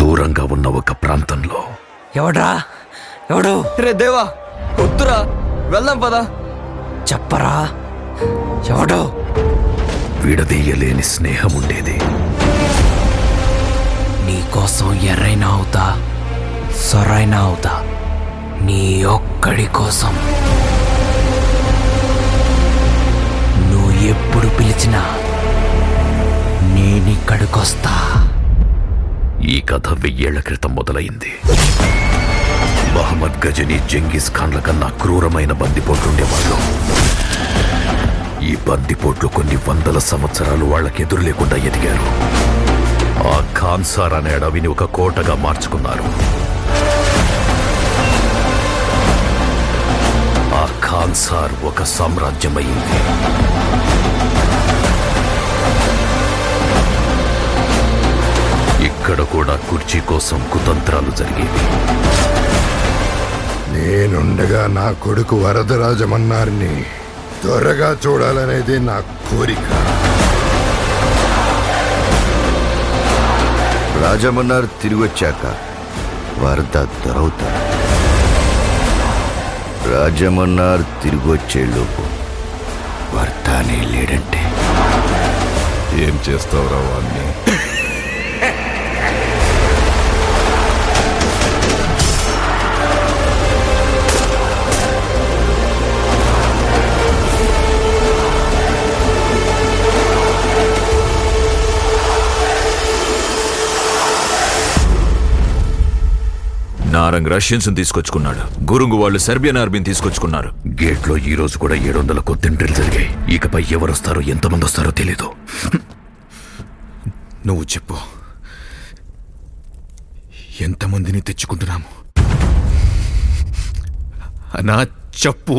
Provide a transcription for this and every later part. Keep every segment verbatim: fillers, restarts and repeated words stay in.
దూరంగా ఉన్న ఒక ప్రాంతంలో ఎవడ్రా ఎవడు? రే దేవా, వద్దురా, వెళ్దాం పదా. చెప్పరా ఎవడు? విడదీయలేని స్నేహం ఉండేది. నీకోసం ఎర్రైనా అవుతా, సొరైనా అవుతా, నీ ఒక్కడి కోసం. నువ్వు ఎప్పుడు పిలిచినా నేనిక్కడికొస్తా. ఈ కథ వెయ్యేళ్ల క్రితం మొదలైంది. మహమ్మద్ గజనీ, జంగీస్ ఖాన్ల కన్నా క్రూరమైన బందిపోట్లుండేవాళ్ళు. ఈ బందిపోట్లు కొన్ని వందల సంవత్సరాలు వాళ్ళకెదురు లేకుండా ఎదిగారు. ఆ ఖాన్సార్ అనే అడవిని ఒక కోటగా మార్చుకున్నారు. ఆ ఖాన్సార్ ఒక సామ్రాజ్యమైంది. ఇక్కడ కూడా కుర్చీ కోసం కుతంత్రాలు జరిగేవి. నేనుండగా నా కొడుకు వరదరాజమన్నారిని త్వరగా చూడాలనేది నా కోరిక. రాజమన్నారు తిరిగి వచ్చాక వరద దొరవుతాడు. రాజమన్నారు తిరిగి వచ్చేలోపు వర్తానే లేడంటే ఏం చేస్తావురా వాణ్ణి? నారంగ్ రష్యన్స్ తీసుకొచ్చుకున్నాడు. గురుంగు వాళ్ళు సెర్బియన్ ఆర్మీని తీసుకొచ్చుకున్నారు. గేట్లో ఈ రోజు కూడా ఏడు వందల కొత్తింట్రీలు జరిగాయి. ఇకపై ఎవరొస్తారో ఎంతమంది వస్తారో తెలీదు. నువ్వు చెప్పు, ఎంతమందిని తెచ్చుకుంటున్నాము? నా చెప్పు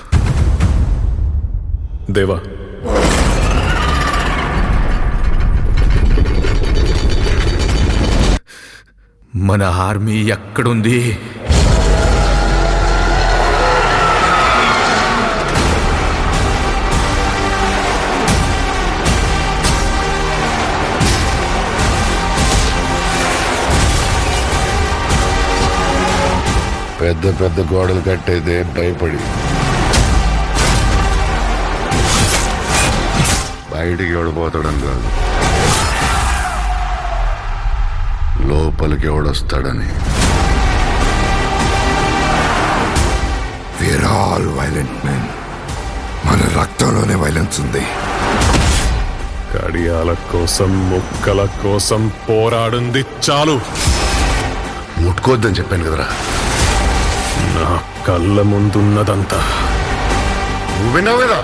దేవా. మన ఆర్మీ ఎక్కడుంది? పెద్ద పెద్ద గోడలు కట్టేదే భయపడి బయటికి ఎవడిపోతాడని కాదు, లోపలికి ఎవడొస్తాడని. We are all violent men. మన రక్తంలోనే వైలెన్స్ ఉంది. కడియాల కోసం, ముక్కల కోసం పోరాడింది చాలు. ముట్టుకోద్దని చెప్పాను కదరా. నా కళ్ళ ముందున్నదంతా నువ్వు విన్నావు కదా.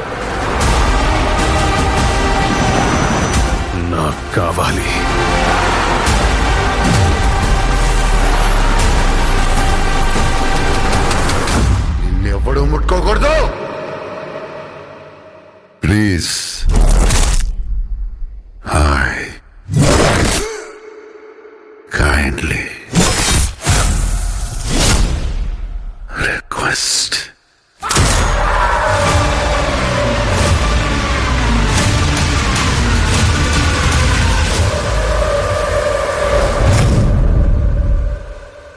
నాకు కావాలి. నిన్నెవ్వడూ ముట్టుకోకూడదు. ప్లీజ్. Hi kindly request